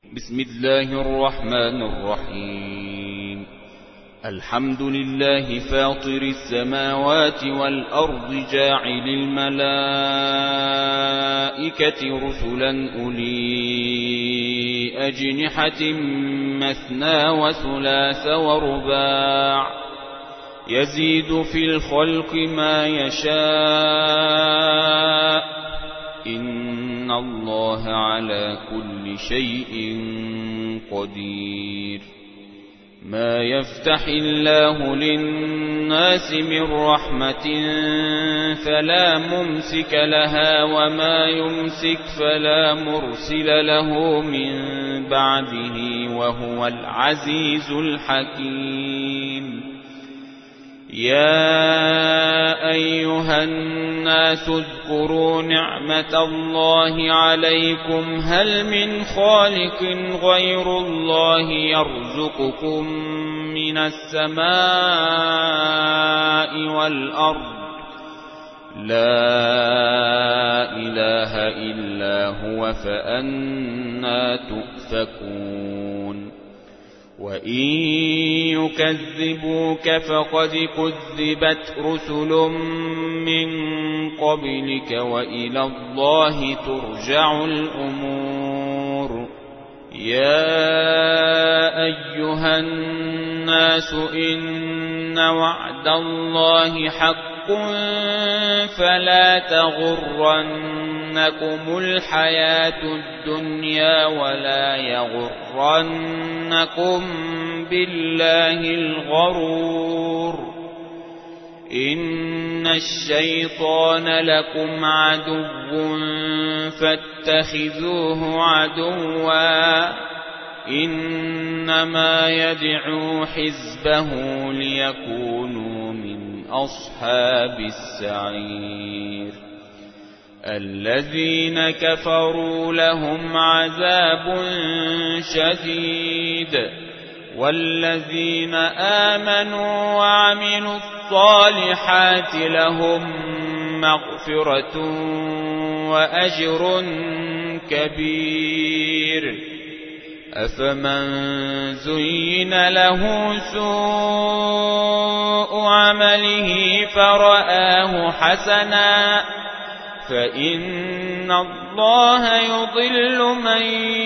بسم الله الرحمن الرحيم. الحمد لله فاطر السماوات والأرض جاعل الملائكة رسلا أولي أجنحة مثنى وثلاث ورباع يزيد في الخلق ما يشاء إن الله على كل شيء قدير. ما يفتح الله للناس من رحمة فلا ممسك لها وما يمسك فلا مرسل له من بعده وهو العزيز الحكيم. يا أيها الناس اذكروا نعمة الله عليكم هل من خالق غير الله يرزقكم من السماء والأرض لا إله إلا هو فأنى تؤفكون. وإن يكذبوك فقد كذبت رسل من قبلك وإلى الله ترجع الأمور. يا أيها الناس إن وعد الله حق فلا تغرنكم الحياة الدنيا ولا يغرنكم بالله الغرور. إن الشيطان لكم عدو فاتخذوه عدوا إنما يدعو حزبه ليكونوا من أصحاب السعير. الذين كفروا لهم عذاب شديد والذين آمنوا وعملوا الصالحات لهم مغفرة وأجر كبير. أفمن زين له سوء عمله فرآه حسنا فإن الله يضل من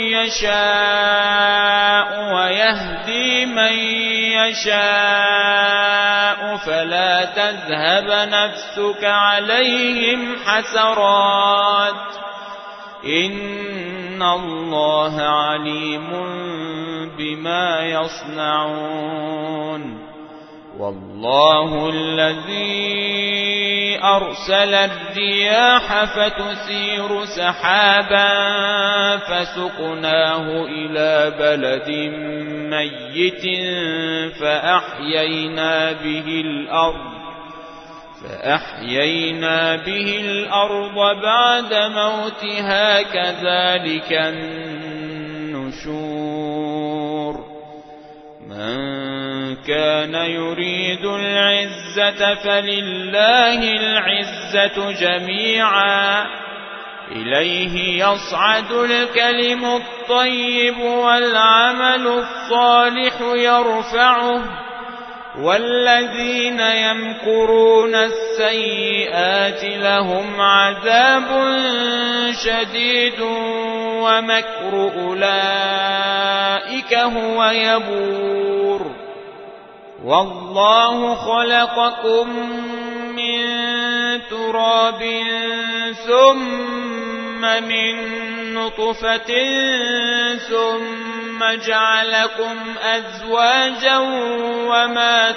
يشاء ويهدي من يشاء فلا تذهب نفسك عليهم حسرات إن الله عليم بما يصنعون. والله الذي أرسل الرياح فتثير سحابا فسقناه إلى بلد ميت فأحيينا به الأرض بعد موتها كذلك النشور. من كان يريد العزة فلله العزة جميعا إليه يصعد الكلم الطيب والعمل الصالح يرفعه والذين يمكرون السيئات لهم عذاب شديد ومكر أولئك هو يبور. والله خلقكم من تراب ثم من نطفة ثم جعلكم أزواجا وما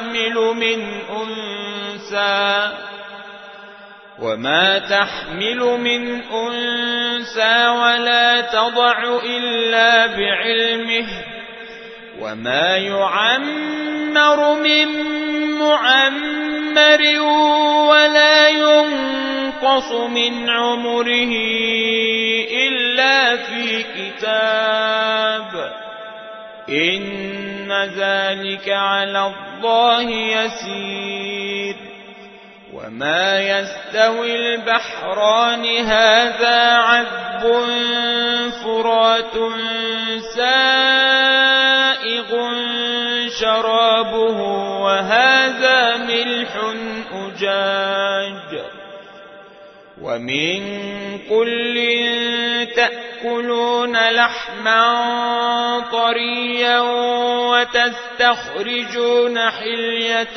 تحمل من أنثى ولا تضع إلا بعلمه وما يعمر من معمر ولا ينقص من عمره إلا في كتاب إن ذلك على الله يسير. وما يستوي البحران هذا عذب فرات سائغ شرابه وهذا ملح أجاج ومن كل تأكلون لحما طريا وتستخرجون حلية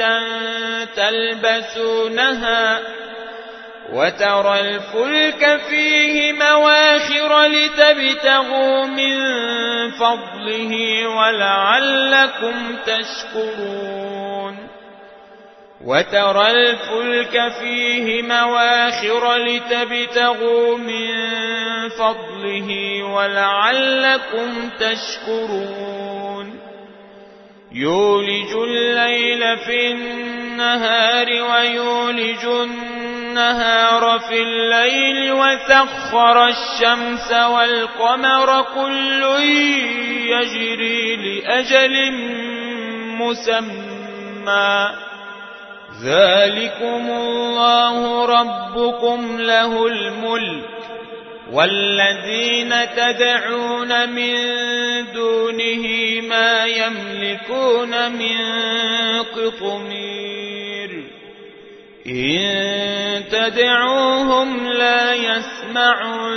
تلبسونها وترى الفلك فيه مواخر لتبتغوا من فضله ولعلكم تشكرون وترى الفلك فيه مواخر لتبتغوا من فضله ولعلكم تشكرون يولج الليل في النهار ويولج النهار في الليل وسخر الشمس والقمر كل يجري لأجل مسمى ذلكم الله ربكم له الملك والذين تدعون من دونه ما يملكون من قطمير إن تدعوهم لا يسمعوا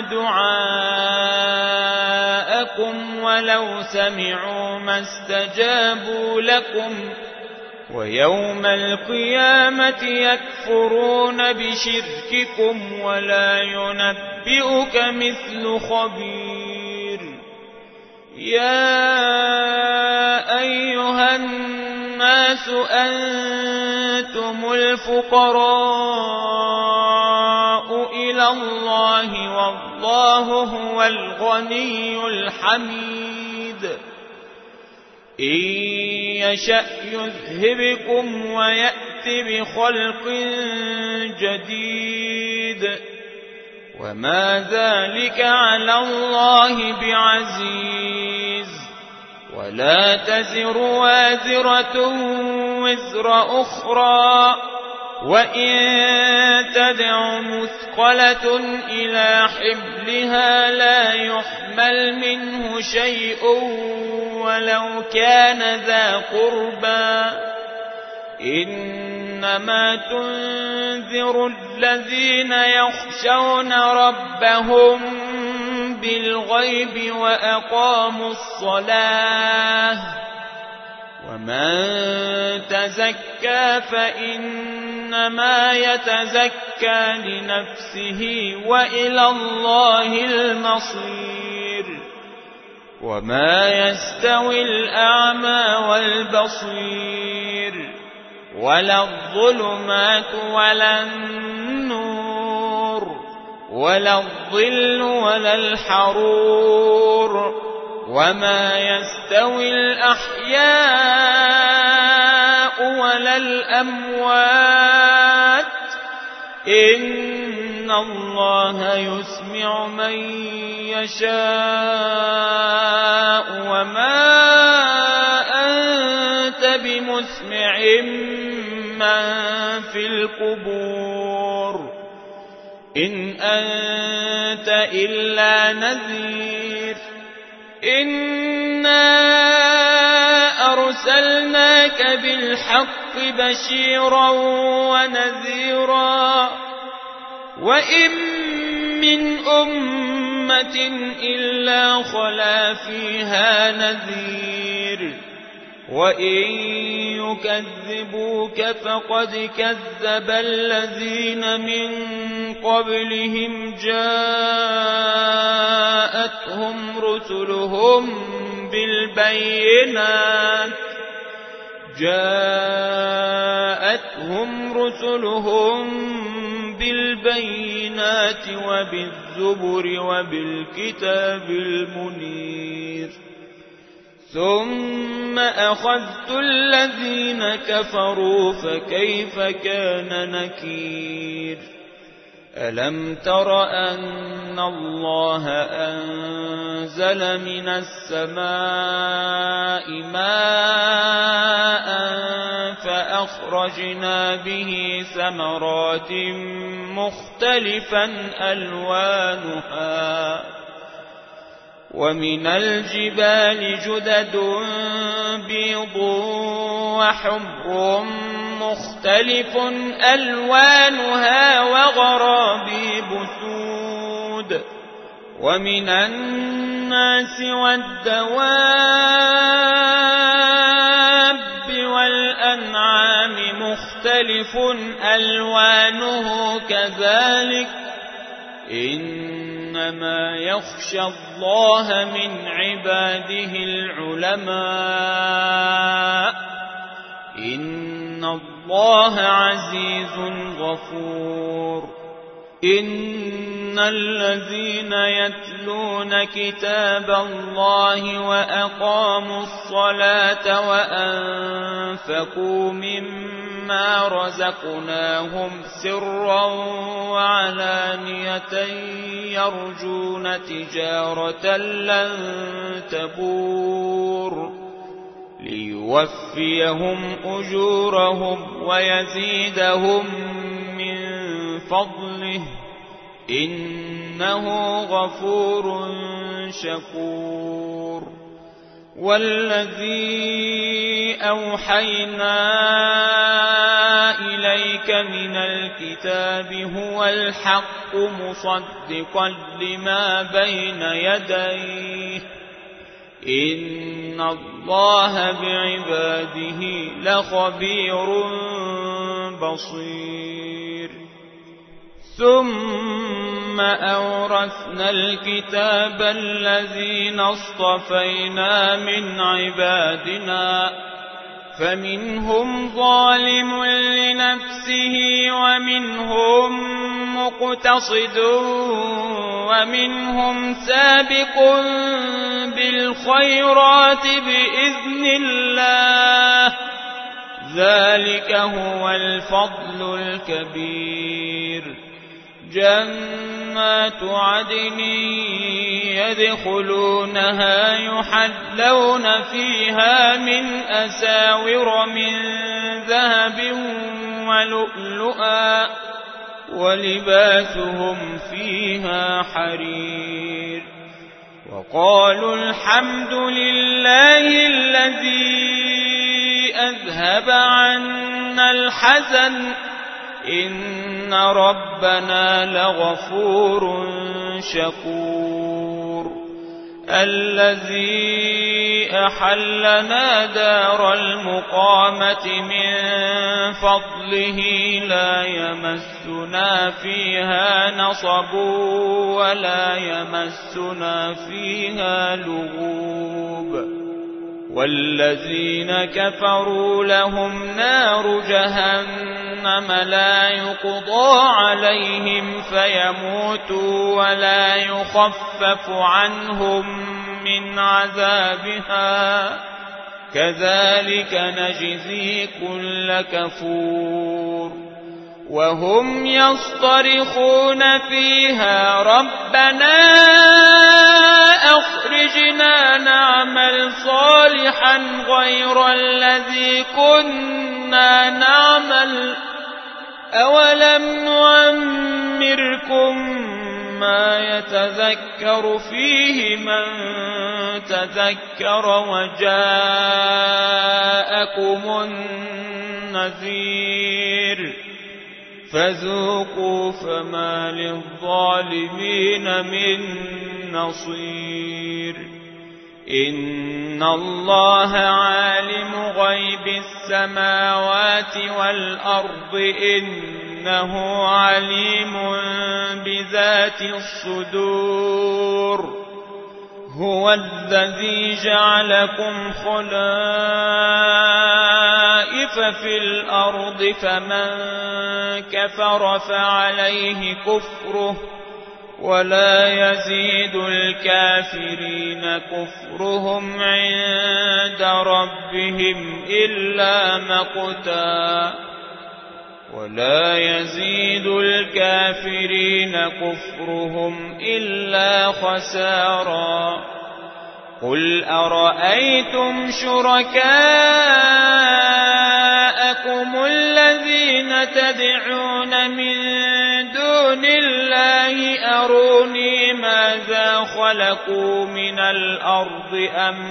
دعاءكم ولو سمعوا ما استجابوا لكم ويوم القيامة يكفرون بشرككم ولا ينبئك مثل خبير يا أيها الناس أنتم الفقراء إلى الله والله هو الغني الحميد إن يشأ يذهبكم ويأت بخلق جديد وما ذلك على الله بعزيز ولا تزر وازرة وزر أخرى وإن تدع مثقلة إلى حملها لا يحمل منه شيء ولو كان ذا قربى إنما تنذر الذين يخشون ربهم بالغيب وأقاموا الصلاة ومن تزكى فإنما يتزكى لنفسه وإلى الله المصير وما يستوي الأعمى والبصير ولا الظلمات ولا النور ولا الظل ولا الحرور وما يستوي الأحياء ولا الأموات إن الله يسمع من يشاء وما أنت بمسمع من في القبور إن أنت إلا نذير إنا أرسلناك بالحق بشيرا ونذيرا وإن من أمة إلا خلا فيها نذير وإن يكذبوك فقد كذب الذين من قبلهم جاءتهم رسلهم بالبينات وبالزبر وبالكتاب المنير ثم أخذت الذين كفروا فكيف كان نكير ألم تر أن الله أنزل من السماء ماء فأخرجنا به ثمرات مختلفا ألوانها ومن الجبال جدد بيض وحمر مختلف ألوانها وغرابيب سود ومن الناس والدواب والأنعام مختلف ألوانه كذلك إنما يخشى الله من عباده العلماء إن الله عزيز غفور إن الذين يتلون كتاب الله وأقاموا الصلاة وأنفقوا مما رزقناهم سرا وعلانية يرجون تجارة لن تبور ليوفيهم أجورهم ويزيدهم من فضله إنه غفور شكور والذي أوحينا إليك من الكتاب هو الحق مصدقا لما بين يديه إن الله بعباده لخبير بصير ثم أورثنا الكتاب الذين اصطفينا من عبادنا فمنهم ظالم لنفسه ومنهم مقتصد ومنهم سابق بالخيرات بإذن الله ذلك هو الفضل الكبير جنات عدن يدخلونها يحلون فيها من أساور من ذهب ولؤلؤا ولباسهم فيها حرير وقالوا الحمد لله الذي أذهب عنا الحزن إن ربنا لغفور شكور الذي أحلنا دار المقامة من فضله لا يمسنا فيها نصب ولا يمسنا فيها لغوب والذين كفروا لهم نار جهنم لا يقضى عليهم فيموتوا ولا يخفف عنهم من عذابها كذلك نجزي كل كفور وهم يصطرخون فيها ربنا أخرجنا نعمل صالحا غير الذي كنا نعمل أولم نعمركم ما يتذكر فيه من تذكر وجاءكم النذير فذوقوا فما للظالمين من نصير إن الله عالم غيب السماوات والأرض إنه عليم بذات الصدور هو الذي جعلكم خلائف في الأرض فمن كفر فعليه كفره ولا يزيد الكافرين كفرهم عند ربهم إلا مقتا ولا يزيد الكافرين كفرهم إلا خسارا قل أرأيتم شركاءكم الذين تدعون من دون الله أروني ماذا خلقوا من الأرض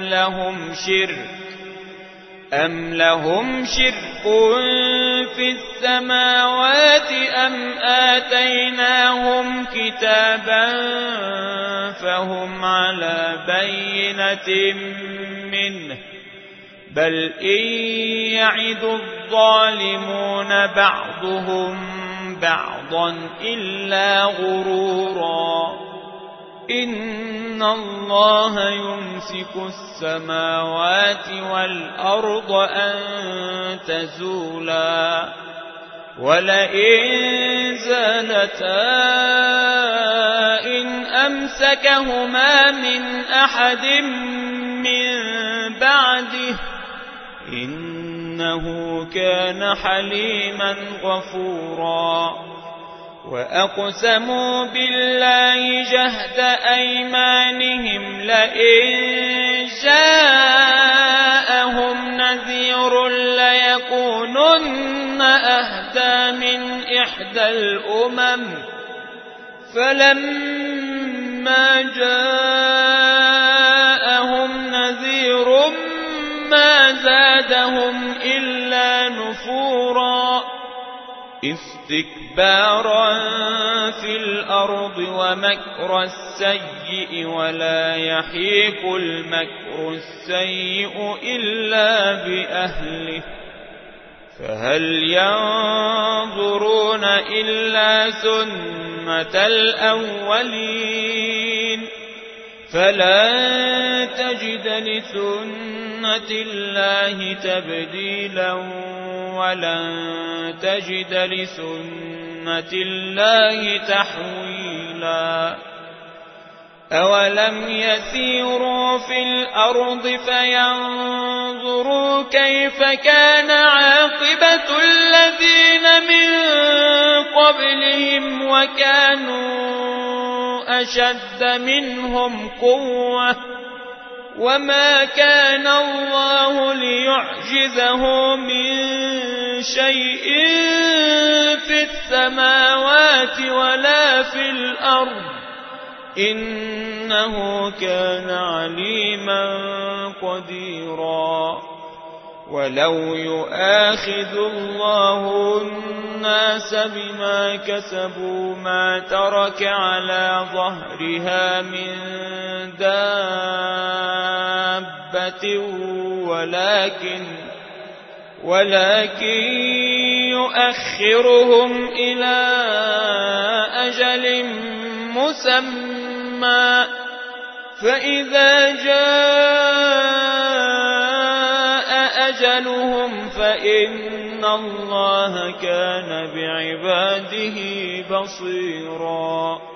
أم لهم شرك في السماوات أم آتيناهم كتابا فهم على بينة منه بل إن يعد الظالمون بعضهم بعضا إلا غرورا إن الله يمسك السماوات والأرض أن تزولا ولئن زالتا إن أمسكهما من أحد من بعده إنه كان حليما غفورا وأقسموا بالله جهد أيمانهم لئن جاءهم نذير ليكونن أهدى من إحدى الأمم فلما جاءهم نذير ما زادهم إلا نفورا استكبارا في الأرض ومكر السيء ولا يحيق المكر السيء إلا بأهله فهل ينظرون إلا سنة الأولين فلا تجد لسنة الله تبديلا ولن تجد لسنة الله تحويلا أولم يسيروا في الأرض فينظروا كيف كان عاقبة الذين من قبلهم وكانوا أشد منهم قوة وما كان الله ليعجزه من شيء في السماوات ولا في الأرض إنه كان عليما قديرا ولو يؤاخذ الله الناس بما كسبوا ما ترك على ظهرها من دابة ولكن يؤخرهم إلى أجل مسمى فإذا جاء أجلهم فإن الله كان بعباده بصيرا